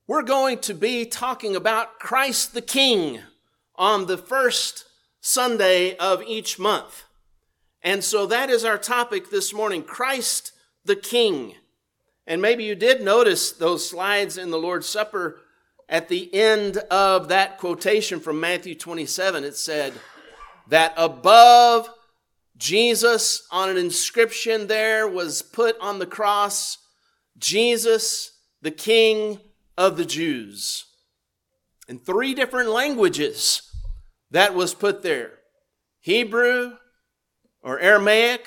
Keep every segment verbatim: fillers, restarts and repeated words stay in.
we're going to be talking about Christ the King on the first Sunday of each month. And so that is our topic this morning, Christ the King. And maybe you did notice those slides in the Lord's Supper at the end of that quotation from Matthew twenty-seven. It said that above Jesus, on an inscription there, was put on the cross, Jesus, the King of the Jews. In three different languages that was put there. Hebrew or Aramaic,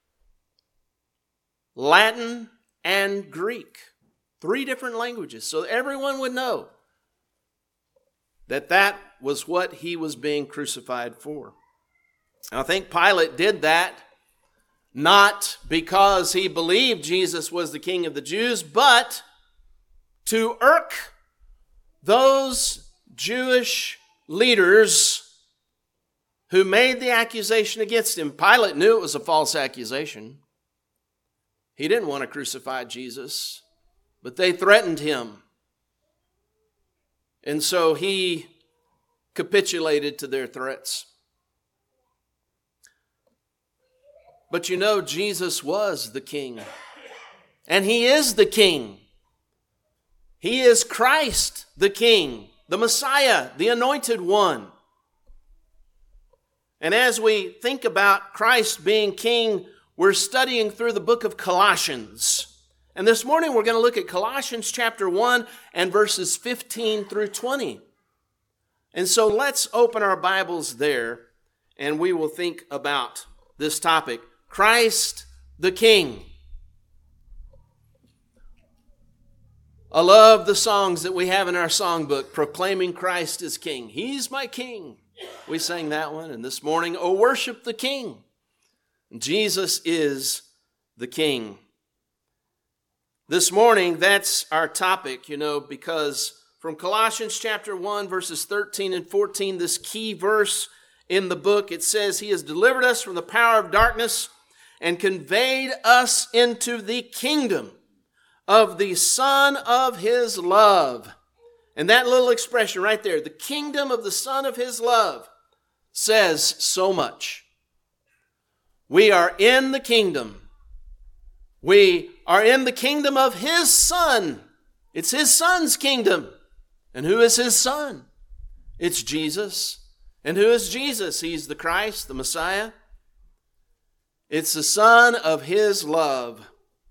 Latin, and Greek. Three different languages. So everyone would know that that was what he was being crucified for. I think Pilate did that not because he believed Jesus was the King of the Jews, but to irk those Jewish leaders who made the accusation against him. Pilate knew it was a false accusation. He didn't want to crucify Jesus, but they threatened him. And so he capitulated to their threats. But you know, Jesus was the King. And he is the King. He is Christ the King, the Messiah, the Anointed One. And as we think about Christ being King, we're studying through the book of Colossians. And this morning we're going to look at Colossians chapter one and verses fifteen through twenty. And so let's open our Bibles there and we will think about this topic. Christ the King. I love the songs that we have in our songbook, proclaiming Christ as King. He's my King. We sang that one. And this morning, oh, worship the King. Jesus is the King. This morning, that's our topic, you know, because from Colossians chapter one, verses thirteen and fourteen, this key verse in the book, it says, He has delivered us from the power of darkness and conveyed us into the kingdom of the Son of His love. And that little expression right there, the kingdom of the Son of His love, says so much. We are in the kingdom. We are in the kingdom of His Son. It's His Son's kingdom. And who is His Son? It's Jesus. And who is Jesus? He's the Christ, the Messiah. It's the Son of His love,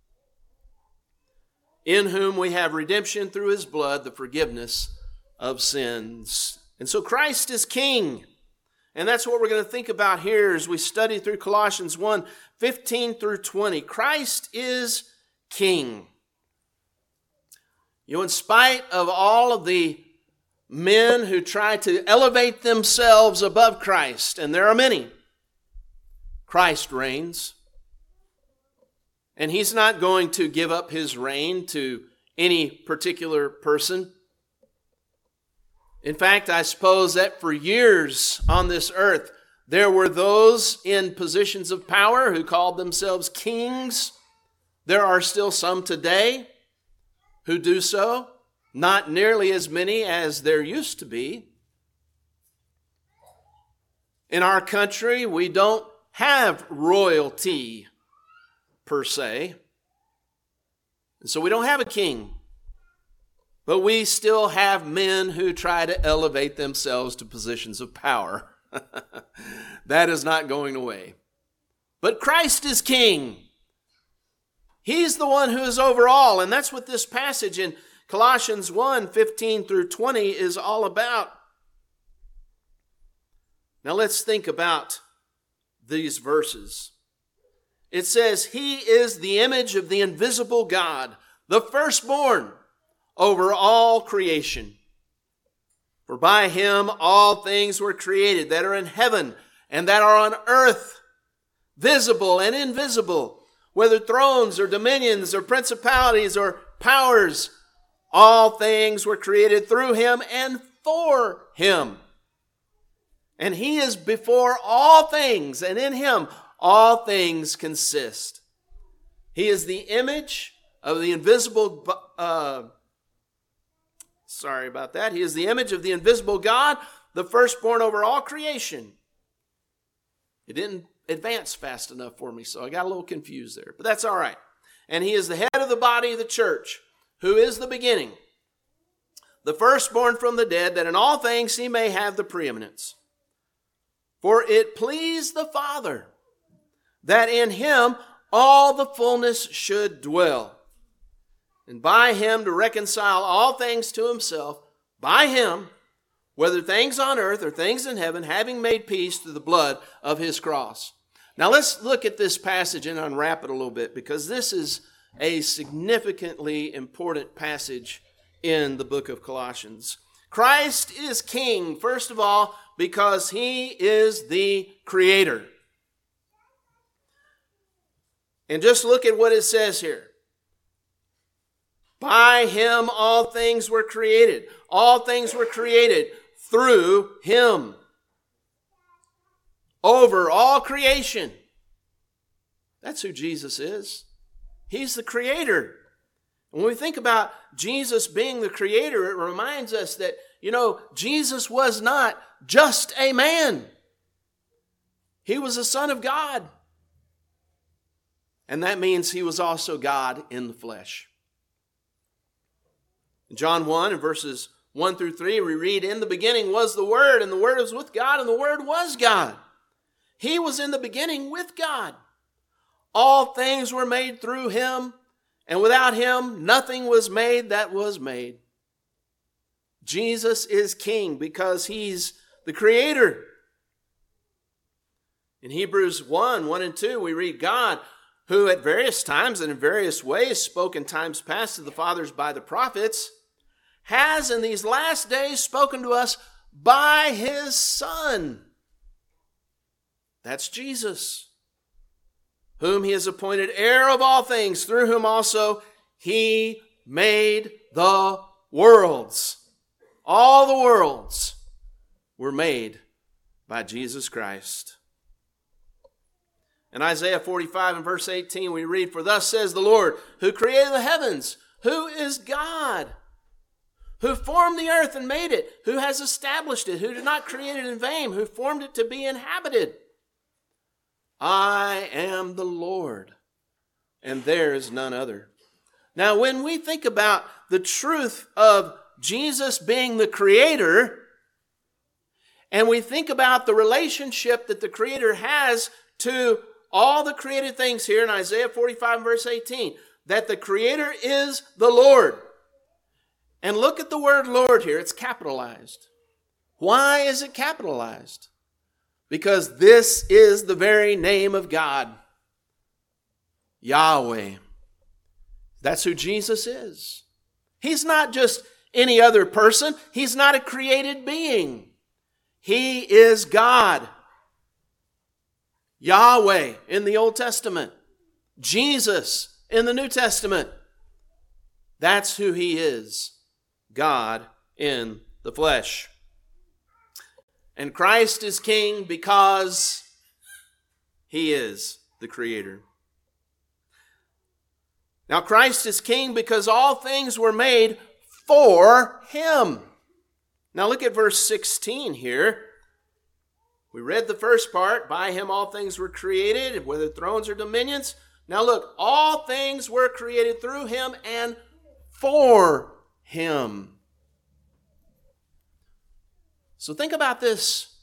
in whom we have redemption through His blood, the forgiveness of sins. And so Christ is King. And that's what we're going to think about here as we study through Colossians one, fifteen through twenty. Christ is King. You know, in spite of all of the men who try to elevate themselves above Christ, and there are many, Christ reigns. And He's not going to give up His reign to any particular person. In fact, I suppose that for years on this earth, there were those in positions of power who called themselves kings. There are still some today who do so, not nearly as many as there used to be. In our country, we don't have royalty per se. And so we don't have a king. But we still have men who try to elevate themselves to positions of power. That is not going away. But Christ is King. He's the one who is over all. And that's what this passage in Colossians one, fifteen through twenty is all about. Now let's think about these verses. It says, He is the image of the invisible God, the firstborn over all creation. For by Him all things were created that are in heaven and that are on earth, visible and invisible, whether thrones or dominions or principalities or powers. All things were created through Him and for Him. And He is before all things, and in Him all things consist. He is the image of the invisible, uh, Sorry about that. He is the image of the invisible God, the firstborn over all creation. It didn't advance fast enough for me, so I got a little confused there. But that's all right. And he is the head of the body of the church, who is the beginning, the firstborn from the dead, that in all things he may have the preeminence. For it pleased the Father that in him all the fullness should dwell, and by him to reconcile all things to himself, by him, whether things on earth or things in heaven, having made peace through the blood of his cross. Now let's look at this passage and unwrap it a little bit, because this is a significantly important passage in the book of Colossians. Christ is king, first of all, because he is the creator. And just look at what it says here. By him all things were created. All things were created through him. Over all creation. That's who Jesus is. He's the creator. When we think about Jesus being the creator, it reminds us that, you know, Jesus was not just a man. He was the Son of God. And that means he was also God in the flesh. In John one, in verses one through three, we read, in the beginning was the Word, and the Word was with God, and the Word was God. He was in the beginning with God. All things were made through him, and without him nothing was made that was made. Jesus is king because he's the creator. In Hebrews one, one and two, we read, God, who at various times and in various ways spoke in times past to the fathers by the prophets, has in these last days spoken to us by his Son. That's Jesus, whom he has appointed heir of all things, through whom also he made the worlds. All the worlds were made by Jesus Christ. In Isaiah forty-five and verse eighteen, we read, for thus says the Lord, who created the heavens, who is God, who formed the earth and made it, who has established it, who did not create it in vain, who formed it to be inhabited. I am the Lord, and there is none other. Now, when we think about the truth of Jesus being the creator, and we think about the relationship that the creator has to all the created things here in Isaiah forty-five and verse eighteen, that the creator is the Lord. And look at the word Lord here, it's capitalized. Why is it capitalized? Because this is the very name of God, Yahweh. That's who Jesus is. He's not just any other person. He's not a created being. He is God. Yahweh in the Old Testament. Jesus in the New Testament. That's who he is. God in the flesh. And Christ is king because he is the creator. Now Christ is king because all things were made for him. Now look at verse sixteen here. We read the first part, by him all things were created, whether thrones or dominions. Now look, all things were created through him and for him. So think about this.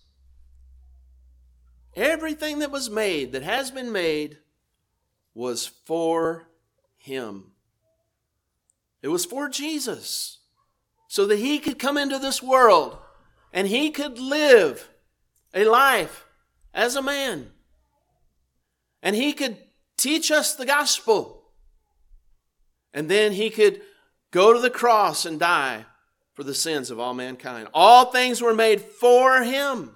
Everything that was made, that has been made, was for him. It was for Jesus, so that he could come into this world and he could live a life as a man. And he could teach us the gospel. And then he could go to the cross and die for the sins of all mankind. All things were made for him.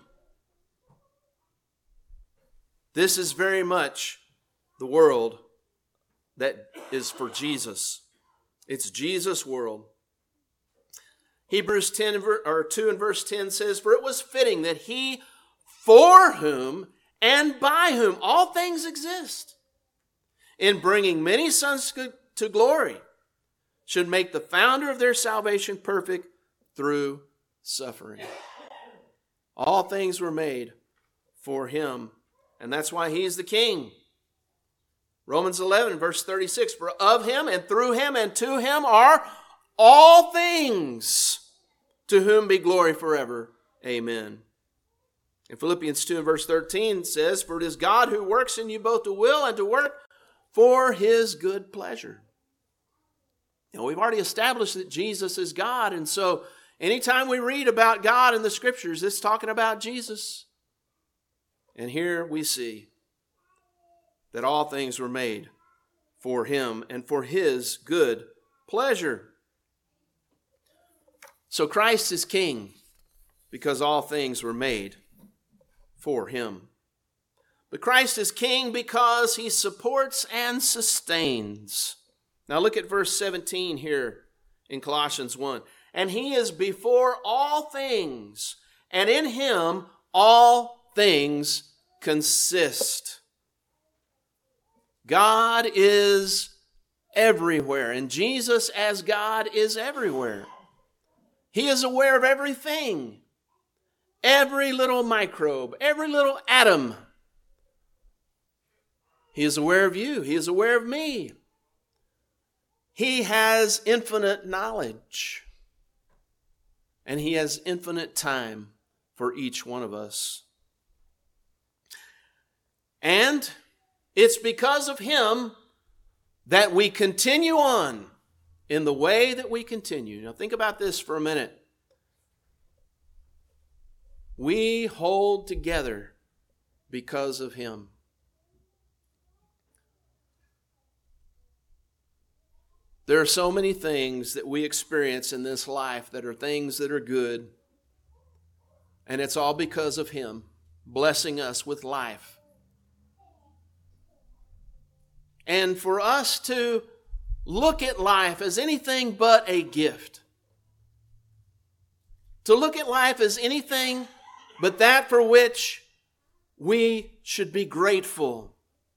This is very much the world that is for Jesus. It's Jesus' world. Hebrews ten or two and verse ten says, for it was fitting that he, for whom and by whom all things exist, in bringing many sons to glory, should make the founder of their salvation perfect through suffering. All things were made for him, and that's why he's the king. Romans eleven, verse thirty-six, for of him and through him and to him are all things, to whom be glory forever. Amen. In Philippians two and verse thirteen says, for it is God who works in you both to will and to work for his good pleasure. You know, we've already established that Jesus is God, and so anytime we read about God in the Scriptures, it's talking about Jesus. And here we see that all things were made for him and for his good pleasure. So Christ is king because all things were made for him. But Christ is king because he supports and sustains. Now look at verse seventeen here in Colossians one. And he is before all things, and in him all things consist. God is everywhere, and Jesus as God is everywhere. He is aware of everything, every little microbe, every little atom. He is aware of you. He is aware of me. He has infinite knowledge, and he has infinite time for each one of us. And it's because of him that we continue on in the way that we continue. Now think about this for a minute. We hold together because of him. There are so many things that we experience in this life that are things that are good. And it's all because of him blessing us with life. And for us to look at life as anything but a gift. To look at life as anything but that for which we should be grateful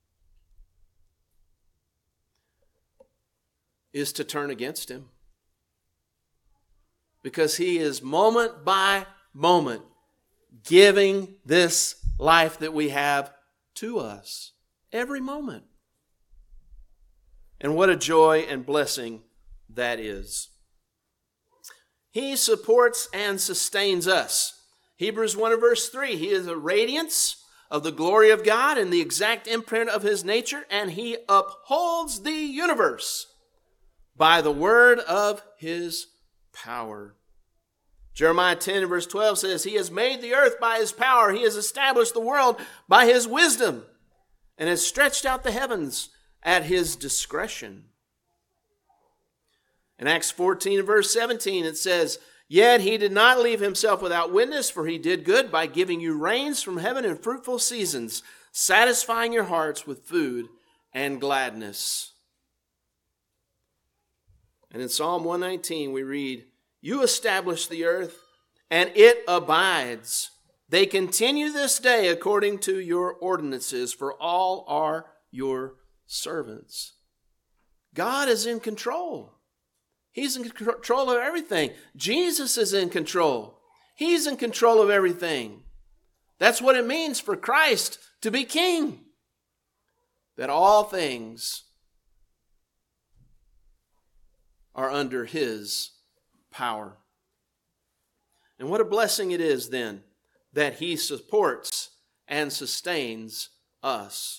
is to turn against him. Because he is moment by moment giving this life that we have to us. Every moment. And what a joy and blessing that is. He supports and sustains us. Hebrews one and verse three, he is a radiance of the glory of God and the exact imprint of his nature, and he upholds the universe by the word of his power. Jeremiah ten and verse twelve says, he has made the earth by his power. He has established the world by his wisdom and has stretched out the heavens at his discretion. In Acts fourteen and verse seventeen, it says, yet he did not leave himself without witness, for he did good by giving you rains from heaven in fruitful seasons, satisfying your hearts with food and gladness. And in Psalm one nineteen, we read, you establish the earth, and it abides. They continue this day according to your ordinances, for all are your servants. God is in control. He's in control of everything. Jesus is in control. He's in control of everything. That's what it means for Christ to be king. That all things are under his power. And what a blessing it is then that he supports and sustains us.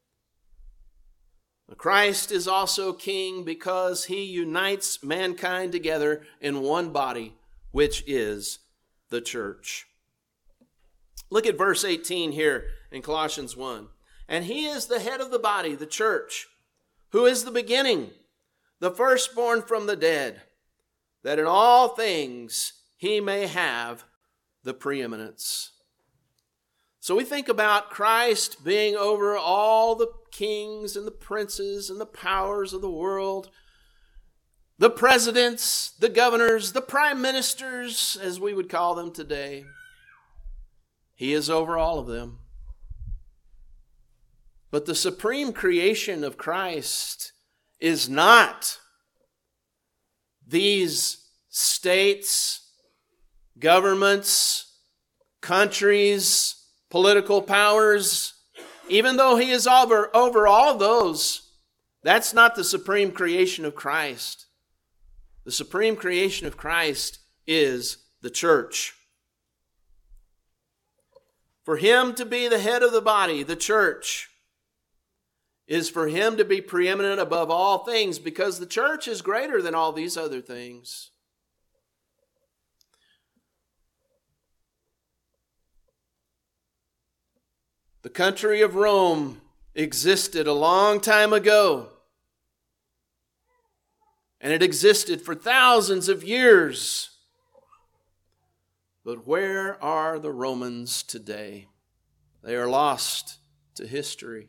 Christ is also king because he unites mankind together in one body, which is the church. Look at verse eighteen here in Colossians one. And he is the head of the body, the church, who is the beginning, the firstborn from the dead, that in all things he may have the preeminence. So we think about Christ being over all the kings and the princes and the powers of the world, the presidents, the governors, the prime ministers, as we would call them today. He is over all of them. But the supreme creation of Christ is not these states governments, countries, political powers, even though he is over, over all of those, that's not the supreme creation of Christ. The supreme creation of Christ is the church. For him to be the head of the body, the church, is for him to be preeminent above all things, because the church is greater than all these other things. The country of Rome existed a long time ago, and it existed for thousands of years. But where are the Romans today? They are lost to history.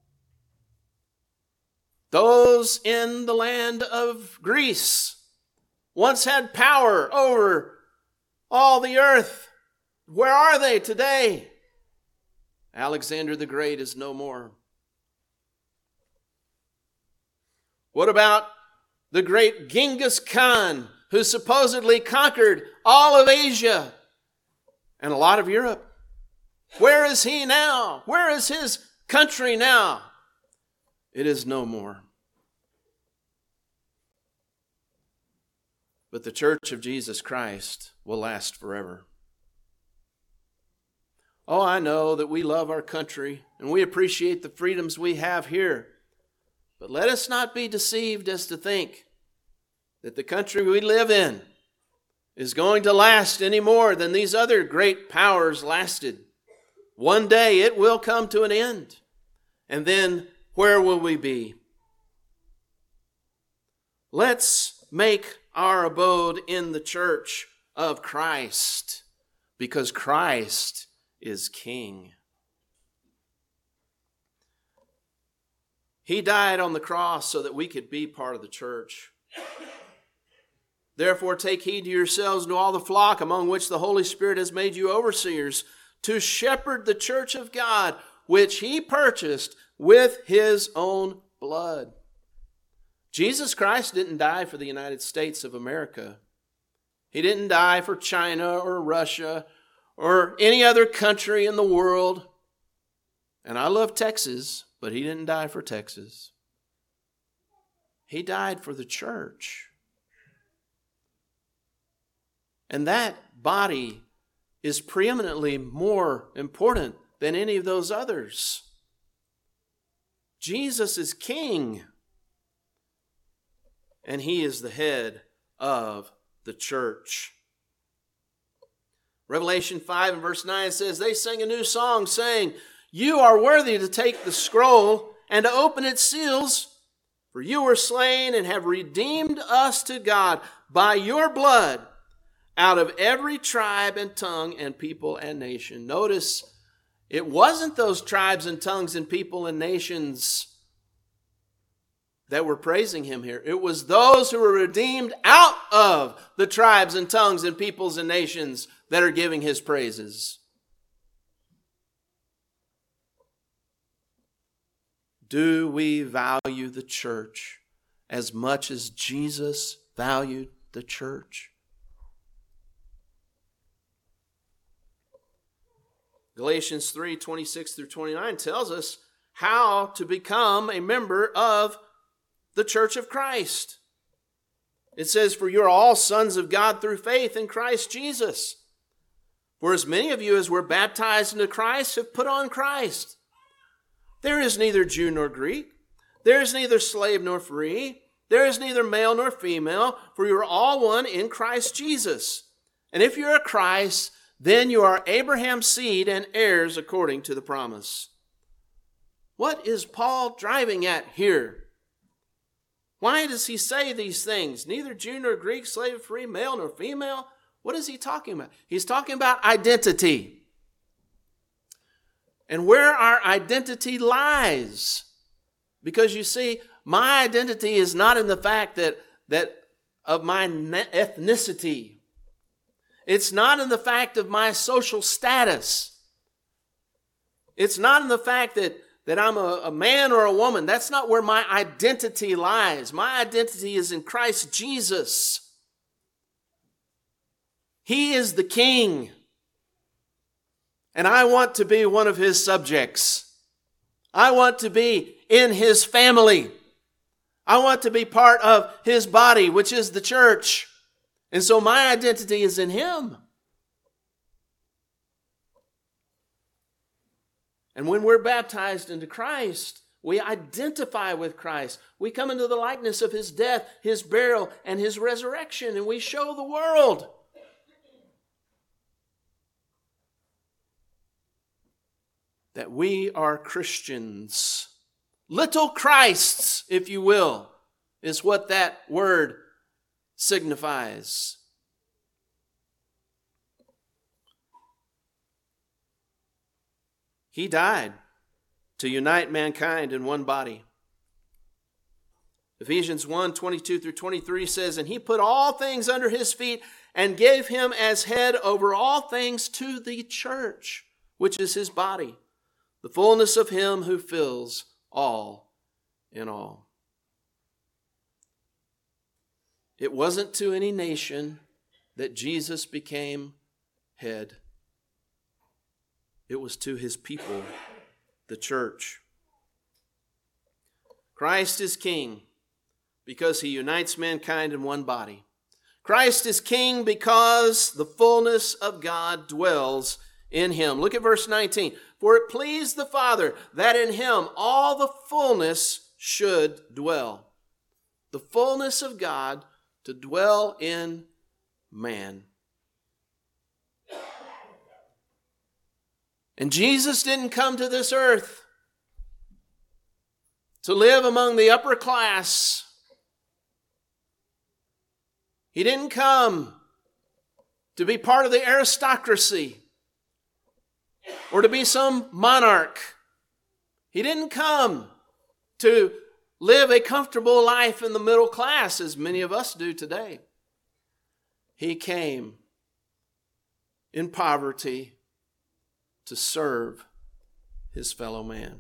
Those in the land of Greece once had power over all the earth. Where are they today? Alexander the Great is no more. What about the great Genghis Khan, who supposedly conquered all of Asia and a lot of Europe? Where is he now? Where is his country now? It is no more. But the church of Jesus Christ will last forever. Oh, I know that we love our country and we appreciate the freedoms we have here. But let us not be deceived as to think that the country we live in is going to last any more than these other great powers lasted. One day it will come to an end. And then where will we be? Let's make our abode in the church of Christ, because Christ is King. He died on the cross so that we could be part of the church. Therefore, take heed to yourselves and to all the flock among which the Holy Spirit has made you overseers, to shepherd the church of God, which he purchased with his own blood. Jesus Christ didn't die for the United States of America. He didn't die for China or Russia or any other country in the world. And I love Texas, but he didn't die for Texas. He died for the church. And that body is preeminently more important than any of those others. Jesus is King, and he is the head of the church. Revelation five and verse nine says, they sang a new song saying, you are worthy to take the scroll and to open its seals, for you were slain and have redeemed us to God by your blood out of every tribe and tongue and people and nation. Notice, it wasn't those tribes and tongues and people and nations that were praising him here. It was those who were redeemed out of the tribes and tongues and peoples and nations that are giving his praises. Do we value the church as much as Jesus valued the church? Galatians three, twenty-six through twenty-nine tells us how to become a member of the church of Christ. It says, for you are all sons of God through faith in Christ Jesus. For as many of you as were baptized into Christ have put on Christ. There is neither Jew nor Greek. There is neither slave nor free. There is neither male nor female, for you are all one in Christ Jesus. And if you are Christ, then you are Abraham's seed and heirs according to the promise. What is Paul driving at here? Why does he say these things? Neither Jew nor Greek, slave, free, male nor female. What is he talking about? He's talking about identity. And where our identity lies. Because you see, my identity is not in the fact that, that of my ethnicity. It's not in the fact of my social status. It's not in the fact that, that I'm a, a man or a woman. That's not where my identity lies. My identity is in Christ Jesus. He is the king. And I want to be one of his subjects. I want to be in his family. I want to be part of his body, which is the church. And so my identity is in him. And when we're baptized into Christ, we identify with Christ. We come into the likeness of his death, his burial, and his resurrection, and we show the world that we are Christians. Little Christs, if you will, is what that word signifies. He died to unite mankind in one body. Ephesians one, twenty-two through twenty-three says, and he put all things under his feet and gave him as head over all things to the church, which is his body, the fullness of him who fills all in all. It wasn't to any nation that Jesus became head. It was to his people, the church. Christ is king because he unites mankind in one body. Christ is king because the fullness of God dwells in him. Look at verse nineteen. For it pleased the Father that in him all the fullness should dwell. The fullness of God to dwell in man. And Jesus didn't come to this earth to live among the upper class. He didn't come to be part of the aristocracy or to be some monarch. He didn't come to live a comfortable life in the middle class as many of us do today. He came in poverty to serve his fellow man.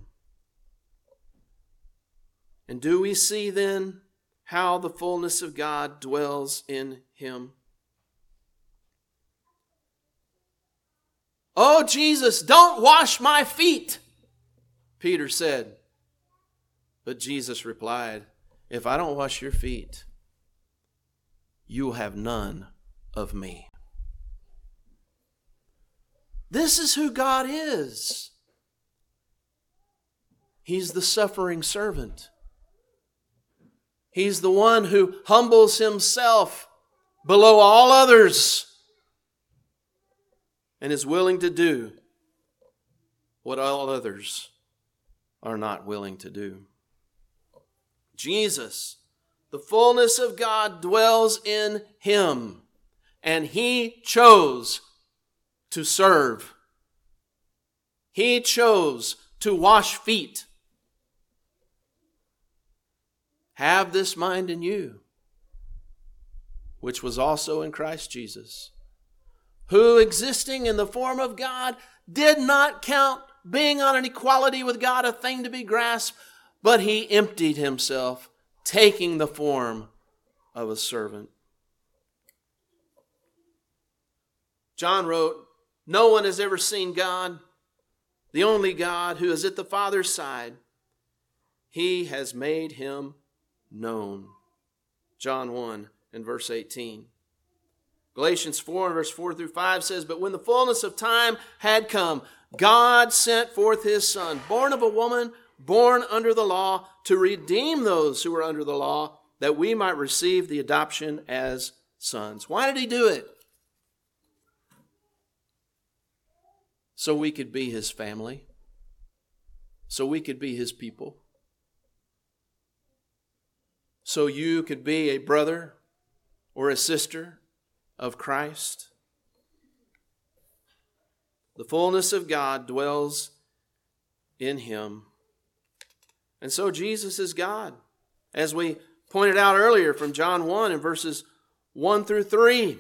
And do we see then how the fullness of God dwells in him? Oh, Jesus, don't wash my feet, Peter said. But Jesus replied, if I don't wash your feet, you will have none of me. This is who God is. He's the suffering servant. He's the one who humbles himself below all others and is willing to do what all others are not willing to do. Jesus, the fullness of God dwells in him, and he chose to serve. He chose to wash feet. Have this mind in you, which was also in Christ Jesus, who existing in the form of God did not count being on an equality with God a thing to be grasped, but he emptied himself, taking the form of a servant. John wrote, no one has ever seen God, the only God who is at the Father's side. He has made him known. John one and verse eighteen. Galatians four and verse four through five says, but when the fullness of time had come, God sent forth his Son, born of a woman, born under the law, to redeem those who were under the law, that we might receive the adoption as sons. Why did he do it? So we could be his family. So we could be his people. So you could be a brother or a sister of Christ. The fullness of God dwells in him. And so Jesus is God, as we pointed out earlier from John one in verses one through three.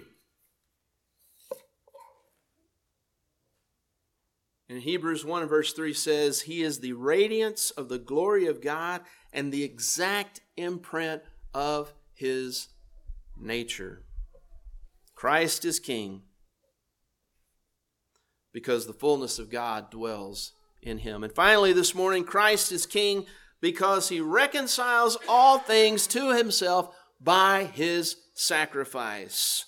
In Hebrews one and verse three says, he is the radiance of the glory of God and the exact imprint of his nature. Christ is King because the fullness of God dwells in him. And finally, this morning, Christ is king because he reconciles all things to himself by his sacrifice.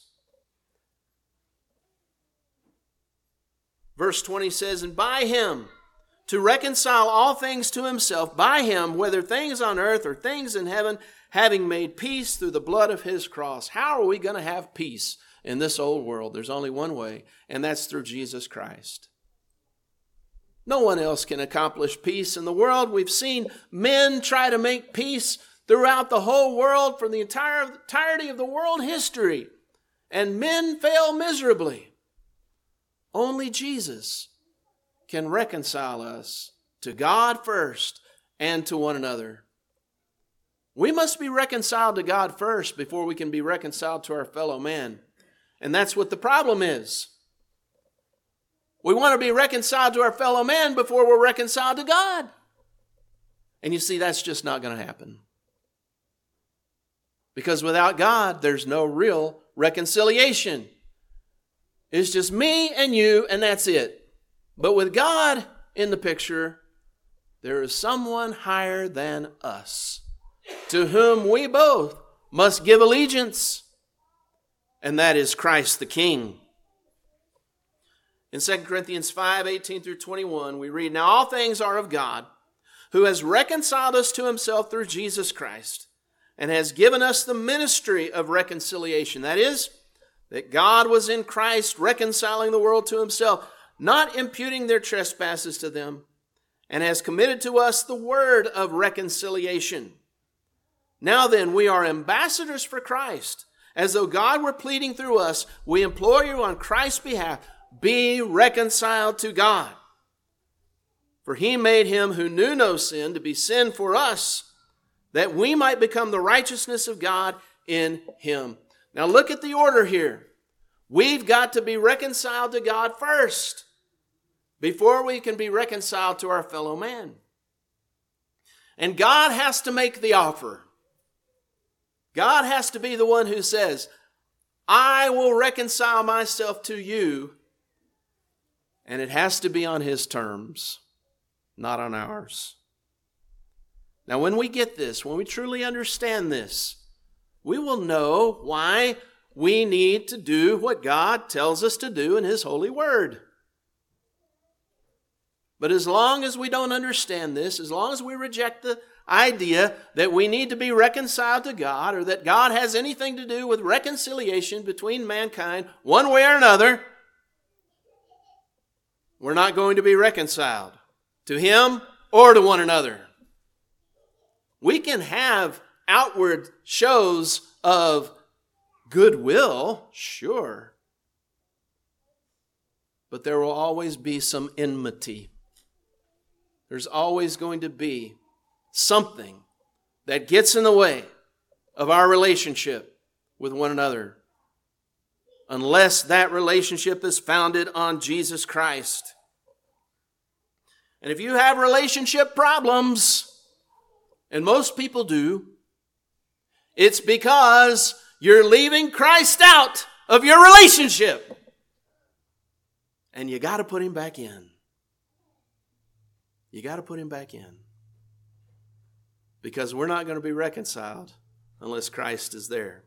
Verse twenty says, and by him to reconcile all things to himself, by him, whether things on earth or things in heaven, having made peace through the blood of his cross. How are we going to have peace in this old world? There's only one way, and that's through Jesus Christ. No one else can accomplish peace in the world. We've seen men try to make peace throughout the whole world for the entire entirety of the world history, and men fail miserably. Only Jesus can reconcile us to God first and to one another. We must be reconciled to God first before we can be reconciled to our fellow man. And that's what the problem is. We want to be reconciled to our fellow man before we're reconciled to God. And you see, that's just not going to happen. Because without God, there's no real reconciliation. It's just me and you, and that's it. But with God in the picture, there is someone higher than us, to whom we both must give allegiance, and that is Christ the King. In Second Corinthians five, eighteen through twenty-one, we read, now all things are of God, who has reconciled us to himself through Jesus Christ, and has given us the ministry of reconciliation. That is, that God was in Christ reconciling the world to himself, not imputing their trespasses to them, and has committed to us the word of reconciliation. Now then, we are ambassadors for Christ. As though God were pleading through us, we implore you on Christ's behalf, be reconciled to God. For he made him who knew no sin to be sin for us, that we might become the righteousness of God in him. Now look at the order here. We've got to be reconciled to God first before we can be reconciled to our fellow man. And God has to make the offer. God has to be the one who says, I will reconcile myself to you. And it has to be on his terms, not on ours. Now, when we get this, when we truly understand this, we will know why we need to do what God tells us to do in his holy word. But as long as we don't understand this, as long as we reject the idea that we need to be reconciled to God, or that God has anything to do with reconciliation between mankind one way or another, we're not going to be reconciled to him or to one another. We can have outward shows of goodwill, sure, but there will always be some enmity. There's always going to be something that gets in the way of our relationship with one another, unless that relationship is founded on Jesus Christ. And if you have relationship problems, and most people do, it's because you're leaving Christ out of your relationship. And you got to put him back in. You got to put him back in. Because we're not going to be reconciled unless Christ is there.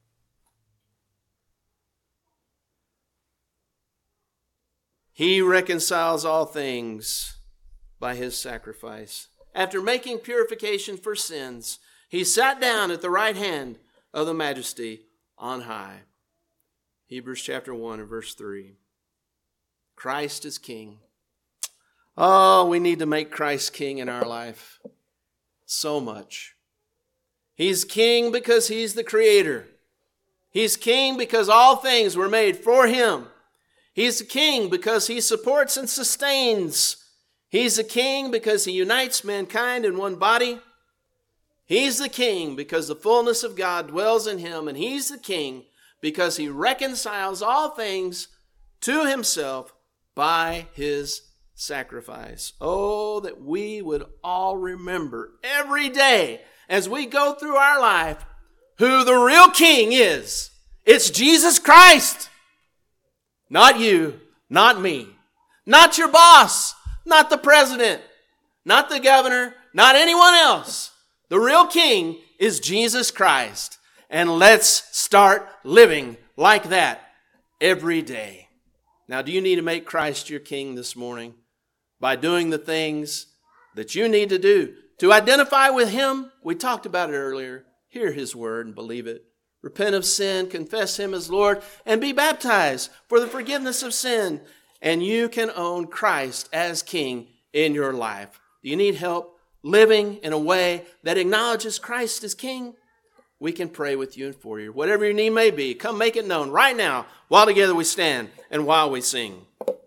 He reconciles all things by his sacrifice. After making purification for sins, he sat down at the right hand of the Majesty on high. Hebrews chapter one and verse three. Christ is King. Oh, we need to make Christ King in our life. So much. He's King because he's the Creator. He's King because all things were made for him. He's the King because he supports and sustains. He's the King because he unites mankind in one body. He's the King because the fullness of God dwells in him. And he's the King because he reconciles all things to himself by his sacrifice. Oh, that we would all remember every day as we go through our life who the real King is. It's Jesus Christ. Not you, not me. Not your boss, not the president, not the governor, not anyone else. The real king is Jesus Christ. And let's start living like that every day. Now, do you need to make Christ your king this morning? By doing the things that you need to do to identify with him. We talked about it earlier. Hear his word and believe it. Repent of sin, confess him as Lord, and be baptized for the forgiveness of sin. And you can own Christ as king in your life. Do you need help living in a way that acknowledges Christ as king? We can pray with you and for you. Whatever your need may be, come make it known right now while together we stand and while we sing.